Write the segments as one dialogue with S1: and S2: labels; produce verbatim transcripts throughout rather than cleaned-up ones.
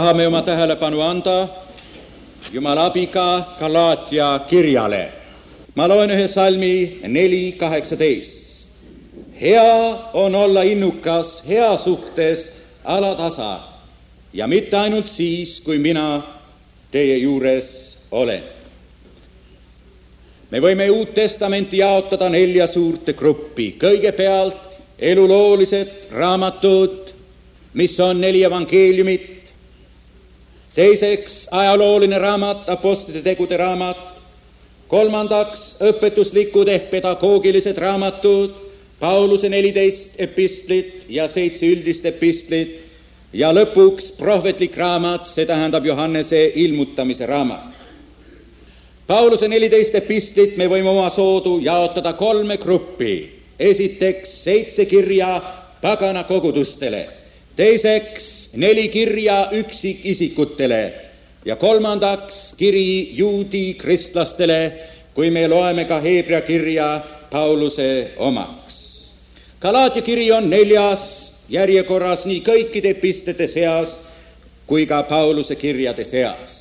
S1: tahame oma tähelepanu anda Jumala abiga Galaatia kirjale. Ma loen ühe salmi neli kaheksateist. Hea on olla innukas hea suhtes alatasa ja mitte ainult siis, kui mina teie juures olen. Me võime Uut Testamenti jaotada nelja suurte gruppi. Kõigepealt eluloolised raamatud, mis on neli evangeeliumit. Teiseks ajalooline raamat, apostlite tegude raamat. Kolmandaks õpetuslikud ehk pedagoogilised raamatud, Pauluse neliteist epistlit ja seitse üldist epistlit. Ja lõpuks prohvetlik raamat, see tähendab Johannese ilmutamise raamat. Pauluse neliteist epistlit me võime oma soodu jaotada kolme gruppi. Esiteks seitse kirja pagana kogudustele. Teiseks neli kirja üksikisikutele. Ja kolmandaks kiri juudi kristlastele, kui me loeme ka Heebrea kirja Pauluse omaks. Galaatia kiri on neljas järjekorras nii kõikide epistlite seas kui ka Pauluse kirjade seas.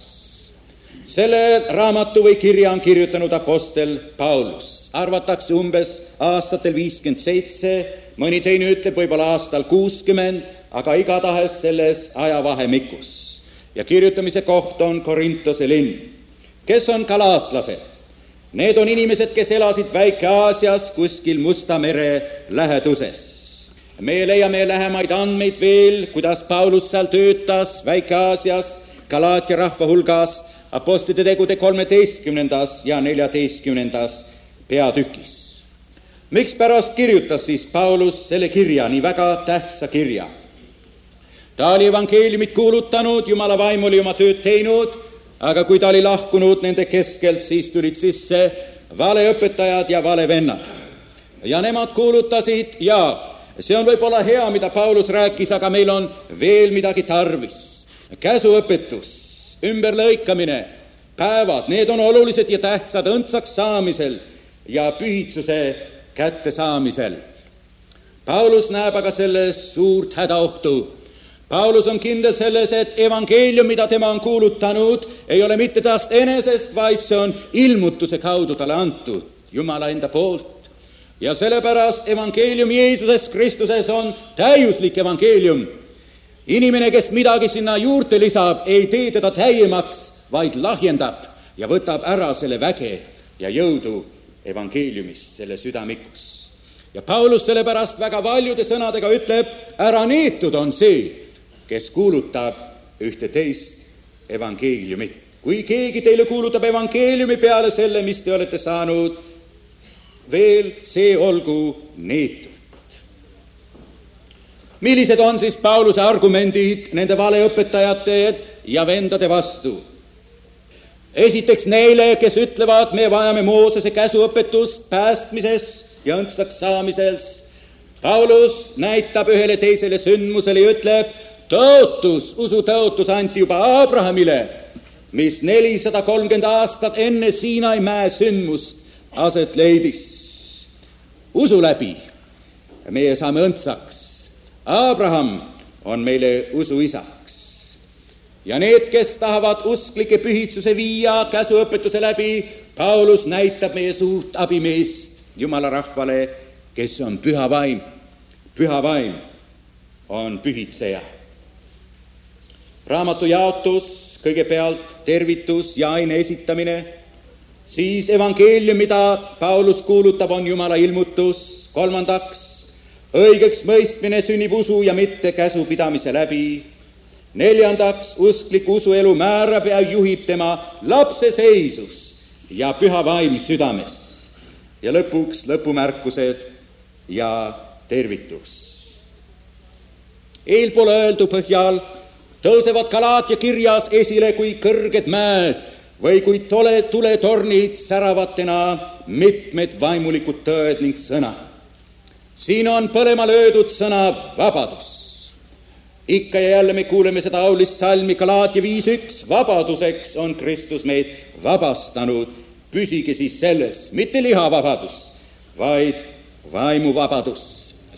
S1: Selle raamatu või kirja on kirjutanud apostel Paulus. Arvatakse umbes aastatel viiskümmend seitse, mõni teine ütleb võib-olla aastal kuuskümmend, aga igatahes selles ajavahemikus. Ja kirjutamise koht on Korintose linn. Kes on galaatlased? Need on inimesed, kes elasid Väike-Aasias kuskil Musta mere läheduses. Me leiame lähemaid andmeid veel, kuidas Paulus seal töötas Väike-Aasias Galaatia rahva hulgas apostlite tegude kolmeteistkümnendas ja neljateistkümnendas peatükis. Miks pärast kirjutas siis Paulus selle kirja, nii väga tähtsa kirja? Ta oli evangeeliumit kuulutanud, Jumala vaim oli oma tööd teinud, aga kui ta oli lahkunud nende keskelt, siis tulid sisse valeõpetajad ja valevennad. Ja nemad kuulutasid, ja see on võib-olla hea, mida Paulus rääkis, aga meil on veel midagi tarvis. Käsuõpetus, ümberlõikamine, päevad, need on olulised ja tähtsad õndsaks saamisel ja pühitsuse kätte saamisel. Paulus näeb aga selles suurt hädaohtu. Paulus on kindel selles, et evangeelium, mida tema on kuulutanud, ei ole mitte tast enesest, vaid see on ilmutuse kaudu talle antud, Jumala enda poolt. Ja sellepärast evangeelium Jeesuses Kristuses on täiuslik evangeelium. Inimene, kes midagi sinna juurde lisab, ei tee teda täiemaks, vaid lahjendab ja võtab ära selle väge ja jõudu evangeeliumist, selle südamikust. Ja Paulus sellepärast väga paljude sõnadega ütleb, ära neetud on see, kes kuulutab ühte teist evangeeliumit. Kui keegi teile kuulutab evangeeliumi peale selle, mis te olete saanud, veel see olgu neetud. Millised on siis Pauluse argumendid nende valeõpetajate ja vendade vastu? Esiteks neile, kes ütlevad, me vajame Moosese käsuõpetust päästmises ja õndsaks saamisels. Paulus näitab ühele teisele sündmusele ja ütleb, tõotus, usutõotus anti juba Abrahamile, mis nelisada kolmkümmend aastat enne Siinai mäe sündmust aset leidis. Usu läbi meie saame õndsaks. Abraham on meile usu isaks. Ja need, kes tahavad usklike pühitsuse viia käsuõpetuse läbi, Paulus näitab meie suurt abimeest Jumala rahvale, kes on püha vaim. Püha vaim on pühitseja. Raamatu jaotus, kõigepealt tervitus ja aine esitamine, siis evangeelium, mida Paulus kuulutab, on Jumala ilmutus. Kolmandaks, õigeks mõistmine sünnib usu ja mitte käsupidamise läbi. Neljandaks, usklik usuelu määrab ja juhib tema lapse seisus ja püha vaim südames. Ja lõpuks lõpumärkused ja tervitus. Eelpool öeldu põhjal tõusevad Galaatia kirjas esile kui kõrged mäed või kui tole tuletornid säravatena mitmed vaimulikud tõed ning sõna. Siin on põlema löödud sõna vabadus. Ikka ja jälle me kuuleme seda aulist salmi Galaatia viis üks. Vabaduseks on Kristus meid vabastanud. Püsige siis selles, mitte lihavabadus, vaid vaimuvabadus.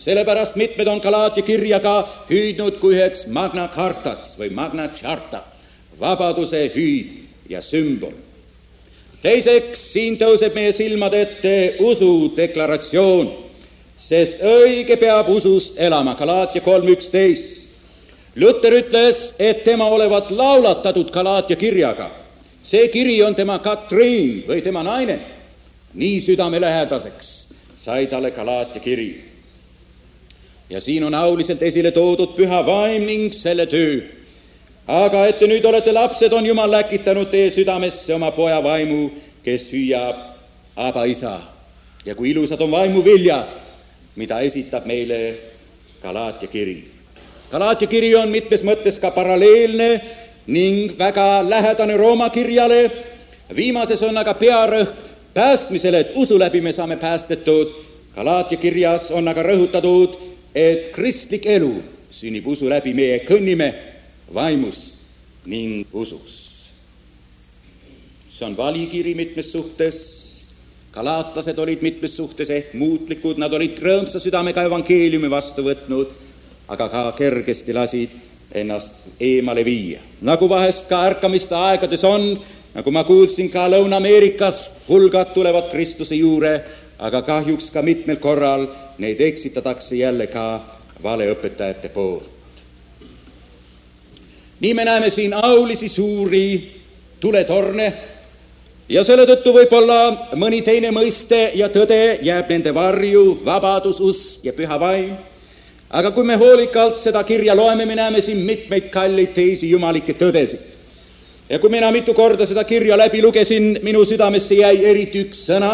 S1: Sellepärast mitmed on Galaatia kirja ka hüüdnud kui üheks Magna Cartaks või Magna Charta, vabaduse hüüd ja sümbol. Teiseks, siin tõuseb meie silmad ette usu deklaratsioon, sest õige peab usust elama, Galaatia kolm üksteist. Luther ütles, et tema olevat laulatatud Galaatia kirjaga. See kiri on tema Katriin või tema naine. Nii südamelähedaseks sai talle Galaatia kiri. Ja siin on auliselt esile toodud püha vaim ning selle töö. Aga et te nüüd olete lapsed, on Jumal läkitanud teie südamesse oma poja vaimu, kes hüüab Aba isa. Ja kui ilusad on vaimu viljad, mida esitab meile Galaatia kiri. Galaatia kiri on mitmes mõttes ka paralleelne ning väga lähedane Rooma kirjale. Viimases on aga pearõhk päästmisele, et usu läbi me saame päästetud. Galaatia kirjas on aga rõhutatud, et kristlik elu sünnib usu läbi, meie kõnnime vaimus ning usus. See on valikiri mitmes suhtes. Galaatlased olid mitmes suhtes ehk muutlikud, nad olid rõõmsa südamega evangeeliumi vastu võtnud, aga ka kergesti lasid ennast eemale viia. Nagu vahest ka ärkamiste aegades on, nagu ma kuulsin ka Lõuna-Ameerikas, hulgad tulevad Kristuse juure, aga kahjuks ka mitmel korral neid eksitatakse jälle ka valeõpetajate poolt. Nii me näeme siin aulisi suuri tuletorne ja selle tõttu võib-olla mõni teine mõiste ja tõde jääb nende varju, vabadus, usk ja püha vaim. Aga kui me hoolikalt seda kirja loeme, me näeme siin mitmeid kalleid teisi jumalikke tõdesid. Ja kui mina mitu korda seda kirja läbi lugesin, minu südamesse jäi eriti üks sõna,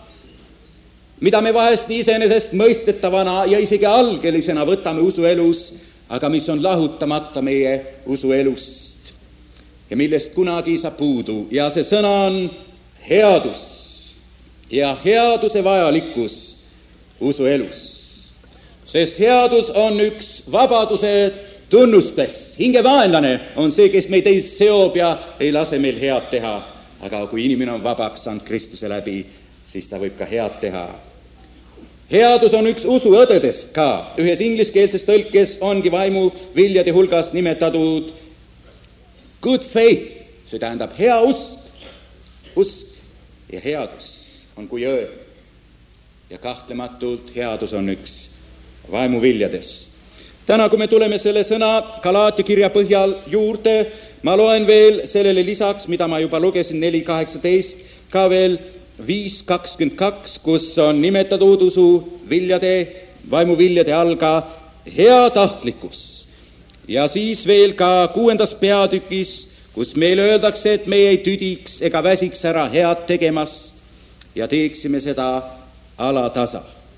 S1: mida me vahest nii iseenesest mõistetavana ja isegi algelisena võtame usuelus, aga mis on lahutamata meie usuelust ja millest kunagi ei saa puudu. Ja see sõna on headus ja headuse vajalikkus usuelus. Sest headus on üks vabaduse tunnustes. Hingevaenlane on see, kes meid ei seob ja ei lase meil head teha. Aga kui inimene on vabaks saanud Kristuse läbi, siis ta võib ka head teha. Headus on üks usuõdedest ka. Ühes ingliskeelses tõlkes ongi vaimu viljade hulgas nimetatud good faith. See tähendab hea usk. Usk ja headus on kui õed. Ja kahtlematult headus on üks vaimu viljadest. Täna, kui me tuleme selle sõna Galaatia kirja põhjal juurde, ma loen veel sellele lisaks, mida ma juba lugesin neli kaheksateist, ka veel viis kakskümmend kaks, kus on nimetatud usu viljade, vaimu viljade all ka heatahtlikkus. Ja siis veel ka kuuendas peatükis, kus meile öeldakse, et me ei tüdiks ega väsiks ära head tegemast ja teeksime seda alatasa.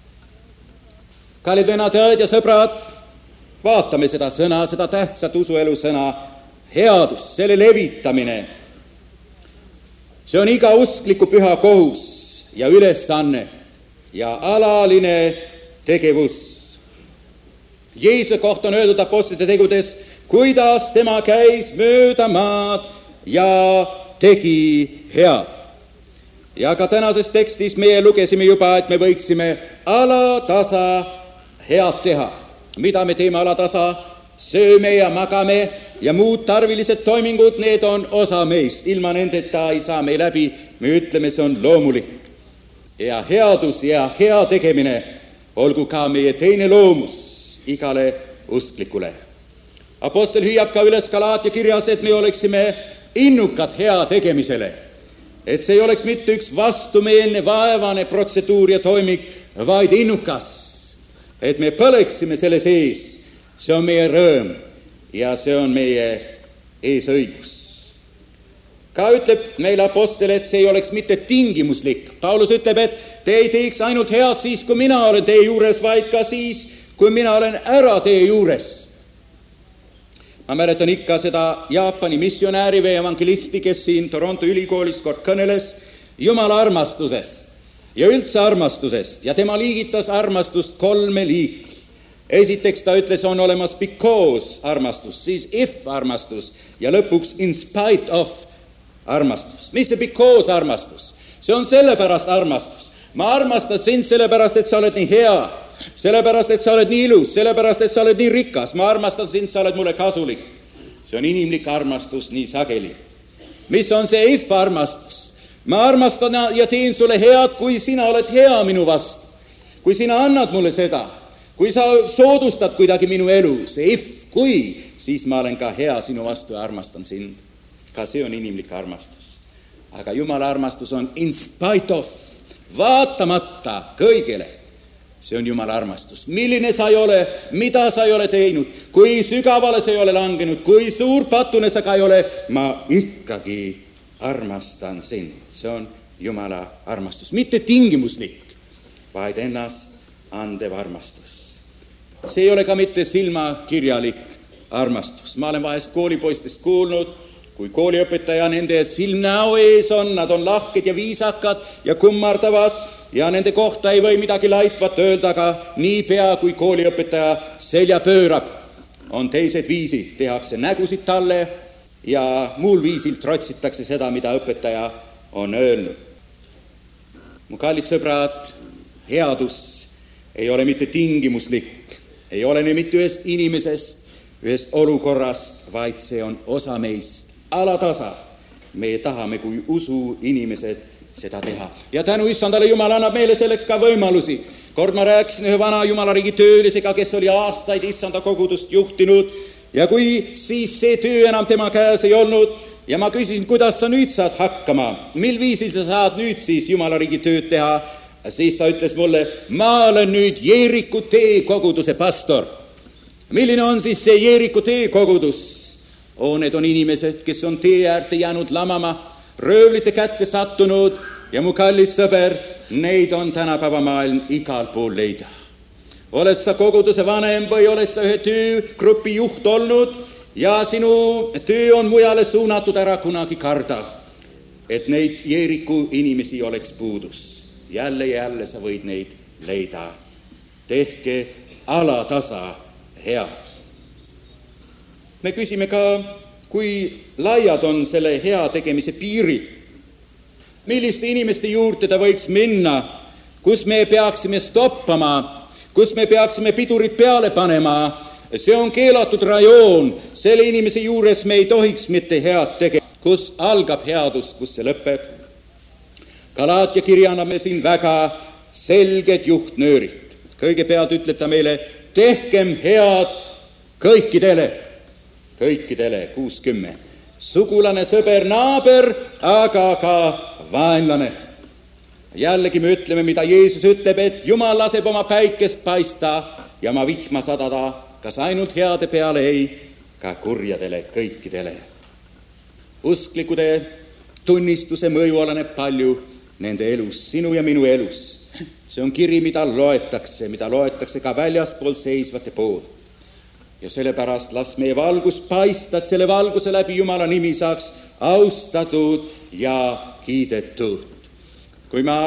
S1: Kallid venad, õed ja sõbrad, vaatame seda sõna, seda tähtsat usuelu sõna, headus, selle levitamine. See on iga uskliku püha kohus ja ülesanne ja alaline tegevus. Jeesuse kohta on öeldud apostlite tegudes, kuidas tema käis mööda maad ja tegi head. Ja ka tänases tekstis meie lugesime juba, et me võiksime alatasa head teha. Mida me teeme alatasa? Sööme ja magame ja muud tarvilised toimingud, need on osa meist. Ilma nendeta ei saa me läbi, me ütleme, see on loomulik. Ja headus ja hea tegemine olgu ka meie teine loomus igale usklikule. Apostel hüüab ka üles Galaatia kirjas, et me oleksime innukad hea tegemisele. Et see ei oleks mitte üks vastumeelne vaevane protseduur ja toimik, vaid innukas. Et me põleksime selle sees. See on meie rõõm ja see on meie eesõigus. Ka ütleb meil apostel, et see ei oleks mitte tingimuslik. Paulus ütleb, et te ei teeks ainult head siis, kui mina olen teie juures, vaid ka siis, kui mina olen ära teie juures. Ma mäletan ikka seda Jaapani missionääri või evangelisti, kes siin Toronto ülikoolis kord kõneles Jumala armastusest ja üldse armastusest ja tema liigitas armastust kolme liiki. Esiteks ta ütles, on olemas because armastus, siis if armastus ja lõpuks in spite of armastus. Mis see because armastus? See on sellepärast armastus. Ma armastan sind sellepärast, et sa oled nii hea. sellepärast, et sa oled nii ilus, sellepärast, et sa oled nii rikas, ma armastan sind, sa oled mulle kasulik. See on inimlik armastus nii sageli. Mis on see if-armastus? Ma armastan ja teen sulle head, kui sina oled hea minu vastu. Kui sina annad mulle seda, kui sa soodustad kuidagi minu elu, see if, kui, siis ma olen ka hea sinu vastu ja armastan sind. Ka see on inimlik armastus. Aga Jumala armastus on in spite of, vaatamata kõigele. See on Jumala armastus. Milline sa ei ole, mida sa ei ole teinud, kui sügavale sa ei ole langenud, kui suur patune sa ka ei ole, ma ikkagi armastan sind. See on Jumala armastus. Mitte tingimuslik, vaid ennast andev armastus. See ei ole ka mitte silmakirjalik armastus. Ma olen vahest koolipoistest kuulnud, kui kooliõpetaja nende silmnäo ees on, nad on lahked ja viisakad ja kummardavad ja nende kohta ei või midagi laitvat öelda, aga nii pea, kui kooliõpetaja selja pöörab, on teised viisid, tehakse nägusid talle ja muul viisil trotsitakse seda, mida õpetaja on öelnud. Mu kallid sõbrad, headus ei ole mitte tingimuslik, ei ole mitte ühest inimesest, ühest olukorrast, vaid see on osa meist. Alatasa me tahame kui usu inimesed seda teha. Ja tänu issandale Jumal annab meile selleks ka võimalusi. Kord ma rääkisin ühe vana Jumalariigi töölisega, kes oli aastaid issanda kogudust juhtinud ja kui siis see töö enam tema käes ei olnud ja ma küsisin, kuidas sa nüüd saad hakkama, mil viisil sa saad nüüd siis Jumalariigi tööd teha, siis ta ütles mulle, ma olen nüüd Jeeriku tee koguduse pastor. Milline on siis see Jeeriku tee kogudus? O, need on inimesed, kes on tee äärde jäänud lamama, röövlite kätte sattunud ja mu kallis sõber, neid on tänapäeva maailm igal pool leida. Oled sa koguduse vanem või oled sa ühe töögrupi juht olnud ja sinu töö on mujale suunatud, ära kunagi karda, et neid Jeeriku inimesi oleks puudus. Jälle ja jälle sa võid neid leida. Tehke alatasa head. Me küsime ka, kui laiad on selle hea tegemise piirid. Milliste inimeste juurde ta võiks minna, kus me peaksime stoppama, kus me peaksime pidurid peale panema. See on keelatud rajoon, selle inimese juures me ei tohiks mitte head tegema. Kus algab headus, kus see lõpeb? Galaatia kirja annab me siin väga selged juhtnöörid. Kõigepealt ütleb ta meile, tehkem head kõikidele. Kõikidele, kuuskümmend. Sugulane, sõber, naaber, aga ka vaenlane. Jällegi me ütleme, mida Jeesus ütleb, et Jumal laseb oma päikest paista ja oma vihma sadada, kas ainult heade peale ei, ka kurjadele kõikidele. Usklikude tunnistuse mõju oleneb palju nende elus, sinu ja minu elus. See on kiri, mida loetakse, mida loetakse ka väljaspool seisvate poolt. Ja sellepärast las meie valgus paista, et selle valguse läbi Jumala nimi saaks austatud ja kiidetud. Kui ma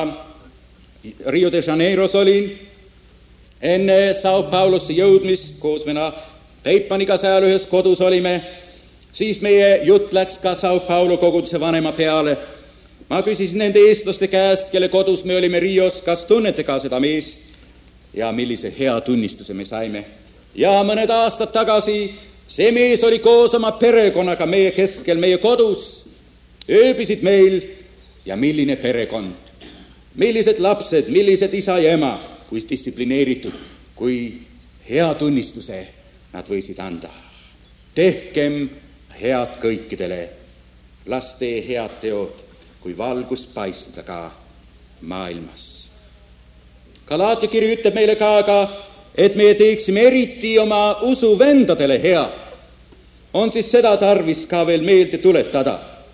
S1: Rio de Janeiros olin, enne Sao Paulosse jõudmist, koos vena Peipaniga seal ühes kodus olime, siis meie jutt läks ka Sao Paulo koguduse vanema peale. Ma küsisin nende eestlaste käest, kelle kodus me olime Rios, kas tunnete ka seda meest ja millise hea tunnistuse me saime. Ja mõned aastad tagasi see mees oli koos oma perekonnaga meie keskel, meie kodus, ööbisid meil ja milline perekond, millised lapsed, millised isa ja ema, kui distsiplineeritud, kui hea tunnistuse nad võisid anda. Tehkem head kõikidele, las tee head teod, kui valgus paista ka maailmas. Galaatia kiri ütleb meile ka, aga et meie teeksime eriti oma usuvendadele hea, on siis seda tarvis ka veel meelde tuletada.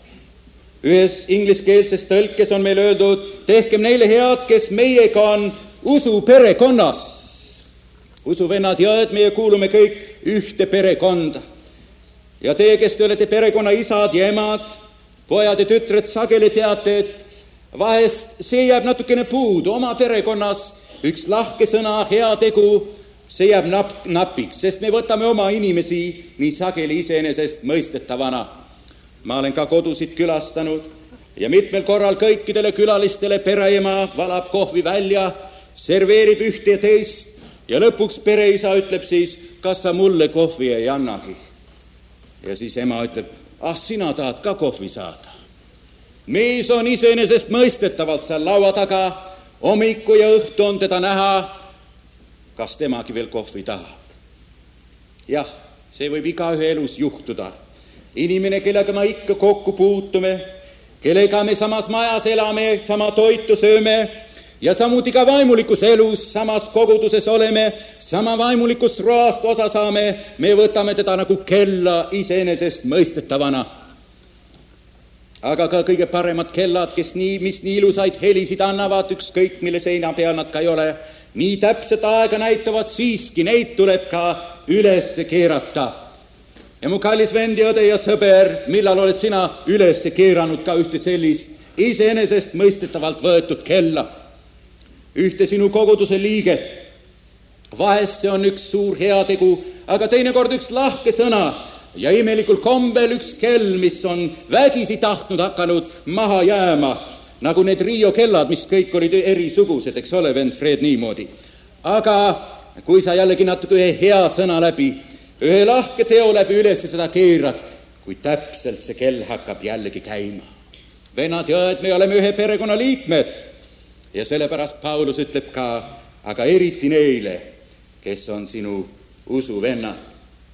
S1: Ühes ingliskeelses tõlkes on meil öeldud, tehkem neile head, kes meiega on usu perekonnas. Usuvennad ja õed, meie kuulume kõik ühte perekonda. Ja teie, kes te olete perekonna isad ja emad, pojad ja tütred, sageli teate, et vahest see jääb natukene puudu oma perekonnas. Üks lahke sõna, hea tegu, see jääb nap, napiks, sest me võtame oma inimesi nii sageli iseenesest mõistetavana. Ma olen ka kodusid külastanud ja mitmel korral kõikidele külalistele pereema valab kohvi välja, serveerib ühte ja teist Ja lõpuks pereisa ütleb siis, kas sa mulle kohvi ei annagi. Ja siis ema ütleb, ah, sina tahad ka kohvi saada. Mees on iseenesest mõistetavalt seal laua taga, hommiku ja õhtu on teda näha, kas temagi veel kohvi tahab. Jah, see võib igaühe elus juhtuda. Inimene, kellega me ikka kokku puutume, kellega me samas majas elame, sama toitu sööme ja samuti ka vaimulikus elus samas koguduses oleme, sama vaimulikust roast osa saame, me võtame teda nagu kella iseenesest mõistetavana. Aga ka kõige paremad kellad, kes nii, mis nii ilusaid helisid annavad, ükskõik mille seina peal nad ka ei ole, nii täpset aega näitavad siiski, neid tuleb ka üles keerata. Ja mu kallis vend ja õde ja sõber, millal oled sina üles keeranud ka ühte sellist iseenesest mõistetavalt võetud kella? Ühte sinu koguduse liiget. Vahest see on üks suur heategu, aga teinekord üks lahke sõna ja imelikul kombel üks kell, mis on vägisi tahtnud hakanud maha jääma, nagu need Rio kellad, mis kõik olid erisugused, eks ole, vend Fred niimoodi. Aga kui sa jällegi natuke ühe hea sõna läbi, ühe lahke teo läbi üles seda keerad, kui täpselt see kell hakkab jällegi käima. Vennad ja õed, me oleme ühe perekonna liikmed ja sellepärast Paulus ütleb ka, aga eriti neile, kes on sinu usuvennad.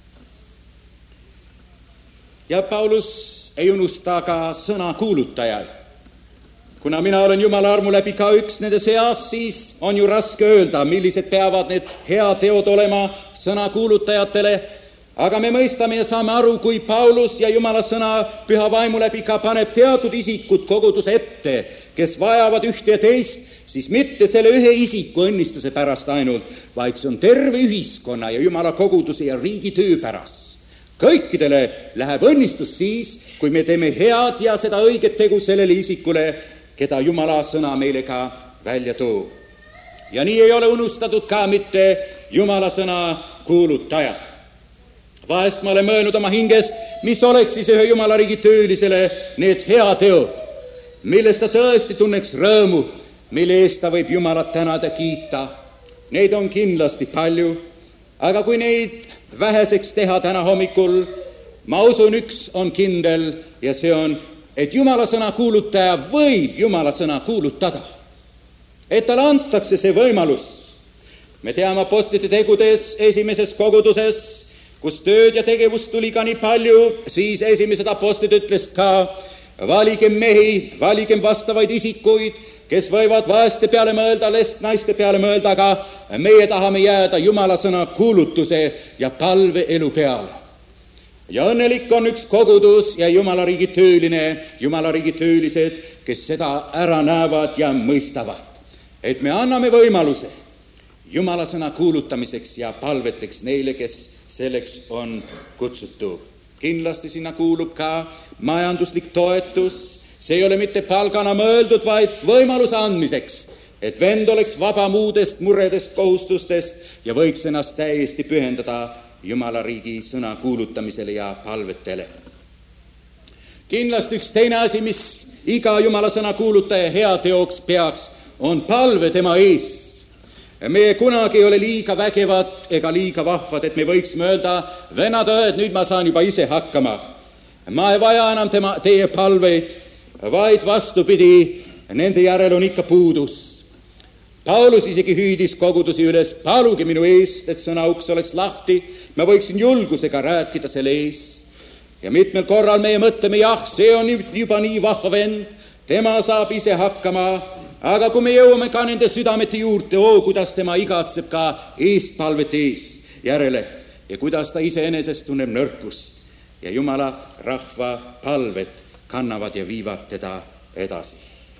S1: Ja Paulus ei unusta ka sõna kuulutajaid. Kuna mina olen Jumala armu läbi ka üks nende seas, siis on ju raske öelda, millised peavad need heateod olema sõna kuulutajatele, aga me mõistame ja saame aru, kui Paulus ja Jumala sõna püha vaimu läbi ka paneb teatud isikud koguduse ette, kes vajavad ühte ja teist, siis mitte selle ühe isiku õnnistuse pärast ainult, vaid see on terve ühiskonna ja Jumala koguduse ja riigi töö pärast. Kõikidele läheb õnnistus siis, kui me teeme head ja seda õiget tegu sellele isikule, keda Jumala sõna meile ka välja toob. Ja nii ei ole unustatud ka mitte Jumala sõna kuulutaja. Vahest ma olen mõelnud oma hinges, mis oleks siis ühe Jumala riigi töölisele need heateod, millest ta tõesti tunneks rõõmu, mille eest ta võib Jumalat tänada kiita. Neid on kindlasti palju, aga kui neid väheseks teha täna hommikul, ma usun, üks on kindel ja see on, et Jumala sõna kuulutaja võib Jumala sõna kuulutada. Et talle antakse see võimalus. Me teame apostlite tegudes esimeses koguduses, kus tööd ja tegevust tuli ka nii palju, siis esimesed apostlid ütles ka, valigem mehi, valigem vastavaid isikuid, kes võivad vaeste peale mõelda, naiste peale mõelda, aga meie tahame jääda Jumala sõna kuulutuse ja palve elu peale. Ja õnnelik on üks kogudus ja Jumala riigi tööline, Jumala riigi töölised, kes seda ära näevad ja mõistavad. Et me anname võimaluse Jumala sõna kuulutamiseks ja palveteks neile, kes selleks on kutsutud. Kindlasti sinna kuulub ka majanduslik toetus. See ei ole mitte palgana mõeldud, vaid võimaluse andmiseks, et vend oleks vaba muudest muredest, kohustustest ja võiks ennast täiesti pühendada Jumala riigi sõna kuulutamisele ja palvetele. Kindlasti üks teine asi, mis iga Jumala sõna kuulutaja heateoks peaks, on palve tema ees. Me kunagi ei ole liiga vägevad ega liiga vahvad, et me võiksime öelda, vennad õed, nüüd ma saan juba ise hakkama. Ma ei vaja enam tema, teie palveid, vaid vastupidi, nende järel on ikka puudus. Paulus isegi hüüdis kogudusi üles, paluge minu eest, et sõnauks oleks lahti, ma võiksin julgusega rääkida selle ees. Ja mitmel korral meie mõtleme, jah, see on juba nii vahva vend, tema saab ise hakkama, aga kui me jõuame ka nende südamete juurde, oo, kuidas tema igatseb ka eestpalvete ees järele ja kuidas ta iseenesest tunneb nõrkust ja Jumala rahva palvet kannavad ja viivad teda edasi.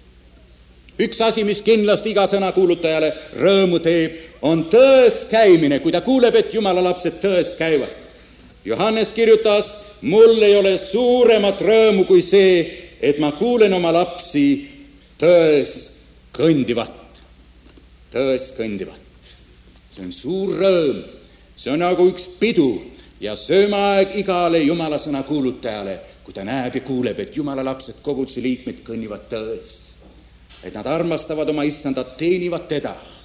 S1: Üks asi, mis kindlasti iga sõna kuulutajale rõõmu teeb, on tões käimine, kui ta kuuleb, et Jumala lapsed tões käivad. Johannes kirjutas, mul ei ole suuremat rõõmu kui see, et ma kuulen oma lapsi tões kõndivat. Tões kõndivat. See on suur rõõm. See on nagu üks pidu ja söömaaeg igale Jumala sõna kuulutajale, kui ta näeb ja kuuleb, et Jumala lapsed, koguduse liikmed kõnnivad tões. Et nad armastavad oma issandat, teenivad teda,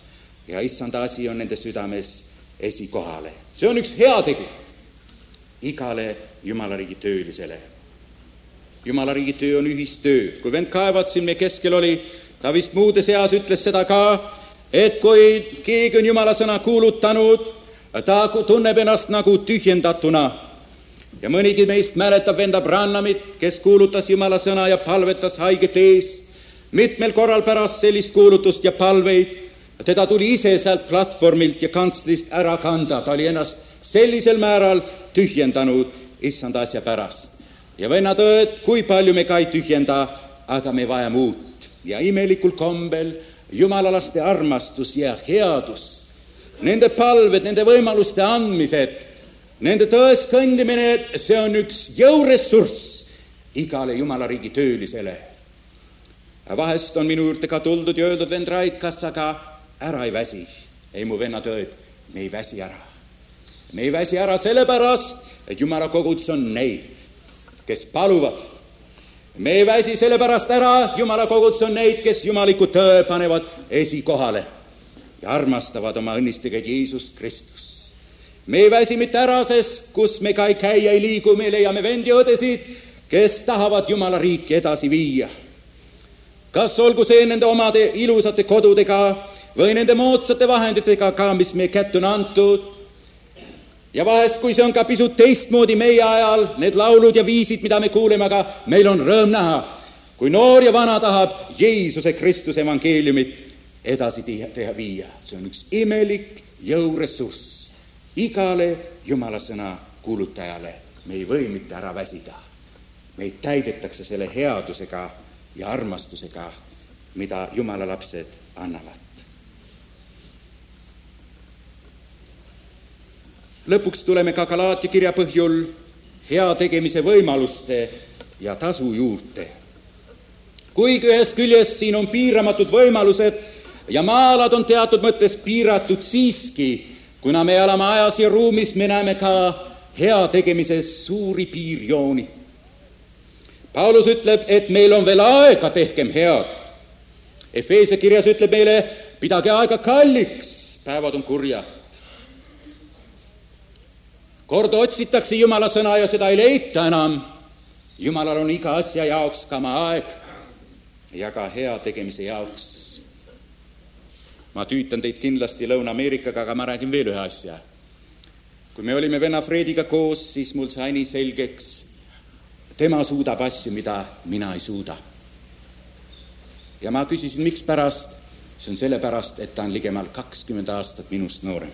S1: ja issanda asi on nende südames esikohale. See on üks heategu igale Jumala riigi töölisele. Jumala riigi töö on ühistöö. Kui vend Kaevat siin meie keskel oli, ta vist muude seas ütles seda ka, et kui keegi on Jumala sõna kuulutanud, ta tunneb ennast nagu tühjendatuna. Ja mõnigi meist mäletab venda Brannamit, kes kuulutas Jumala sõna ja palvetas haigete eest. Mitmel korral pärast sellist kuulutust ja palveid teda tuli ise sealt platvormilt ja kantslist ära kanda. Ta oli ennast sellisel määral tühjendanud issanda asja pärast. Ja vennad õed, kui palju me ka ei tühjenda, aga me vajame uut. Ja imelikul kombel jumalalaste armastus ja headus, nende palved, nende võimaluste andmised, nende tões kõndimine, see on üks jõuressurss igale Jumala riigi töölisele. Vahest on minu juurde ka tuldud ja öeldud, vend Rait, kas sa ka ära ei väsi? Ei, mu vennad õed, me ei väsi ära. Me ei väsi ära sellepärast, et Jumala kogudus on neid, kes paluvad. Me ei väsi sellepärast ära, Jumala kogudus on neid, kes jumaliku töö panevad esikohale ja armastavad oma õnnistajaid Jeesust Kristus. Me ei väsi mitte ära, sest kus me ka ei käi ja ei liigu, me leiame vendi õdesid, kes tahavad Jumala riiki edasi viia. Kas olgu see nende omade ilusate kodudega või nende moodsate vahenditega ka, mis meie kätte on antud. Ja vahest, kui see on ka pisut teistmoodi meie ajal, need laulud ja viisid, mida me kuuleme, aga meil on rõõm näha, kui noor ja vana tahab Jeesuse Kristuse evangeeliumit edasi teha viia. See on üks imelik jõuressurss igale Jumala sõna kuulutajale. Me ei või mitte ära väsida. Meid täidetakse selle headusega ja armastusega, mida Jumala lapsed annavad. Lõpuks tuleme ka Galaatia kirja põhjul hea tegemise võimaluste ja tasu juurde. Kuigi ühest küljest siin on piiramatud võimalused ja maalad on teatud mõttes piiratud siiski, kuna me oleme ajas ja ruumis, me näeme ka hea tegemises suuri piirjooni. Paulus ütleb, et meil on veel aega, tehkem head. Efeesia kirjas ütleb meile, pidage aega kalliks, päevad on kurjad. Kord otsitakse Jumala sõna ja seda ei leita enam. Jumalal on iga asja jaoks ka oma aeg ja ka hea tegemise jaoks. Ma tüütan teid kindlasti Lõuna-Ameerikaga, aga ma räägin veel ühe asja. Kui me olime venna Frediga koos, siis mul sai nii selgeks, tema suudab asju, mida mina ei suuda. Ja ma küsisin, miks pärast? See on sellepärast, et ta on ligemal kakskümmend aastat minust noorem.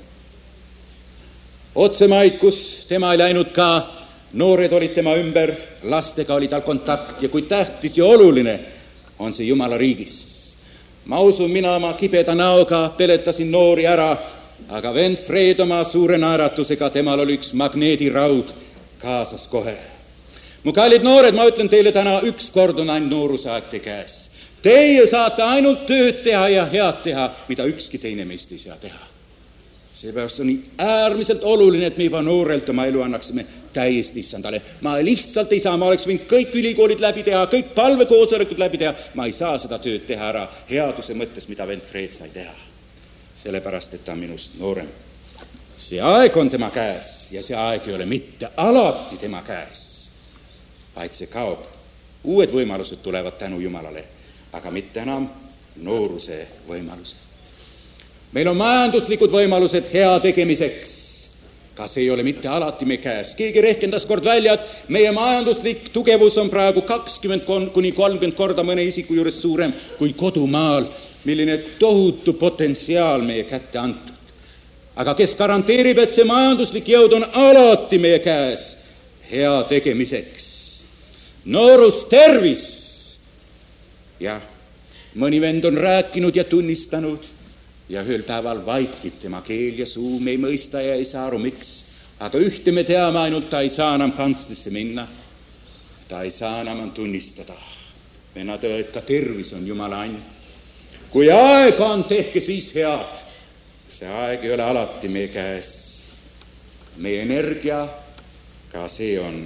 S1: Otsemaid, kus tema ei läinud ka, noored olid tema ümber, lastega oli tal kontakt ja kui tähtis ja oluline on see Jumala riigis. Ma usun, mina oma kibeda näoga peletasin noori ära, aga vend Fred oma suure naeratusega, temal oli üks magneediraud kaasas kohe. Mu kallid noored, ma ütlen teile täna, üks kord on ainult noorusaeg te käes. Teie saate ainult tööd teha ja head teha, mida ükski teine meist ei saa teha. Seepärast on äärmiselt oluline, et me juba noorelt oma elu annaksime täiesti issandale. Ma lihtsalt ei saa, ma oleks võinud kõik ülikoolid läbi teha, kõik palvekoosolekud läbi teha. Ma ei saa seda tööd teha ära headuse mõttes, mida vend Fred sai teha. Sellepärast, et ta on minust noorem. See aeg on tema käes ja see aeg ei ole mitte alati tema käes, vaid see kaob. Uued võimalused tulevad tänu Jumalale, aga mitte enam nooruse võimalused. Meil on majanduslikud võimalused hea tegemiseks. Ka see ei ole mitte alati meie käes. Keegi rehkendas kord välja, et meie majanduslik tugevus on praegu kakskümmend kuni kolmkümmend korda mõne isiku juures suurem kui kodumaal, milline tohutu potentsiaal meie kätte antud. Aga kes garanteerib, et see majanduslik jõud on alati meie käes hea tegemiseks? Noorus tervis. Ja mõni vend on rääkinud ja tunnistanud, ja ühel päeval vaikib tema keel ja suu, me ei mõista ja ei saa aru, miks. Aga ühte me teame ainult, ta ei saa enam kantslisse minna. Ta ei saa enam tunnistada. Vennad õed, ka tervis on Jumala and. Kui aeg on, tehke siis head. See aeg ei ole alati meie käes. Meie energia, ka see on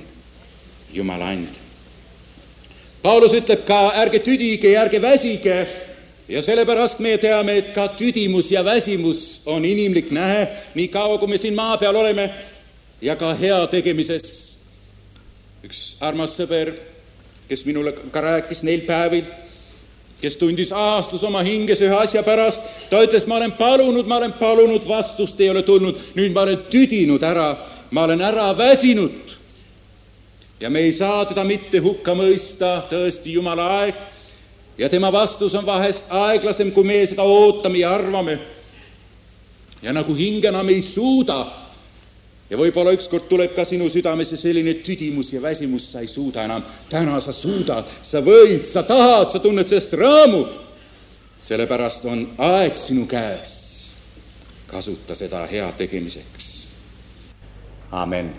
S1: Jumala and. Paulus ütleb ka, ärge tüdige ja ärge väsige, Ja sellepärast me teame, et ka tüdimus ja väsimus on inimlik nähe, nii kaua kui me siin maa peal oleme, ja ka hea tegemises. Üks armas sõber, kes minule ka rääkis neil päevil, kes tundis aastus oma hinges ühe asja pärast, ta ütles, ma olen palunud, ma olen palunud, vastust ei ole tulnud, nüüd ma olen tüdinud ära, ma olen ära väsinud. Ja me ei saa teda mitte hukka mõista, tõesti Jumala aeg, ja tema vastus on vahest aeglasem, kui me seda ootame ja arvame. Ja nagu hingena me ei suuda, ja võib-olla ükskord tuleb ka sinu südamesse selline tüdimus ja väsimus, sa ei suuda enam. Täna sa suudad, sa võid, sa tahad, sa tunned sellest rõõmu. Sellepärast on aeg sinu käes. Kasuta seda hea tegemiseks. Amen.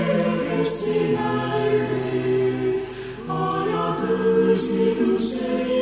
S2: Selkeästi näemme, ajatõus, nii tu see